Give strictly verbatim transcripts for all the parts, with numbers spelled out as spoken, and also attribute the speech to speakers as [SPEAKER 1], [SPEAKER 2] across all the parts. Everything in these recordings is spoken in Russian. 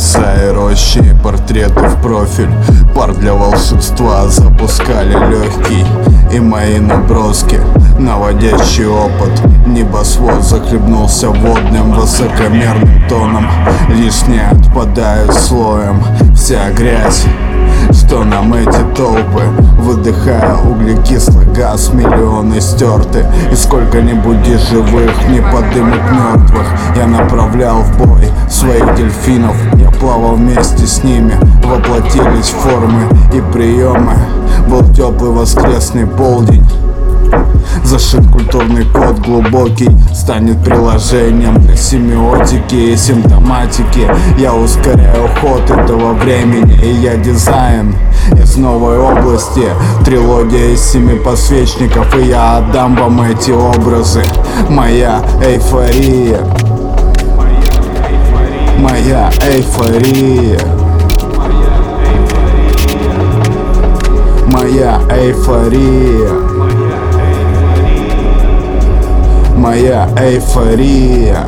[SPEAKER 1] леса и рощи, и портреты в профиль. Пар для волшебства запускали легкий, и мои наброски, наводящий опыт. Небосвод захлебнулся водным высокомерным тоном. Лишнее отпадает слоем, вся грязь, что нам эти толпы. Выдыхая углекислый газ, миллионы стерты, и сколько-нибудь живых не подымут мертвых. Я направлял в бой своих дельфинов, я плавал вместе с ними. Воплотились формы и приемы. Был теплый воскресный полдень. Зашит культурный код глубокий, станет приложением для семиотики и симптоматики. Я ускоряю ход этого времени, и я дизайн из новой области. Трилогия из семи подсвечников, и я отдам вам эти образы. Моя эйфория, моя эйфория, моя эйфория, моя эйфория.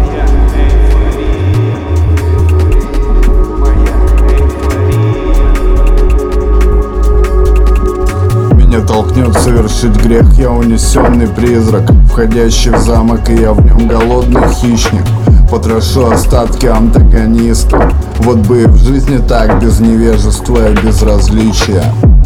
[SPEAKER 1] Меня толкнет совершить грех, я унесенный призрак, входящий в замок, и я в нем голодный хищник. Потрошу остатки антагониста. Вот бы и в жизни так, без невежества и безразличия.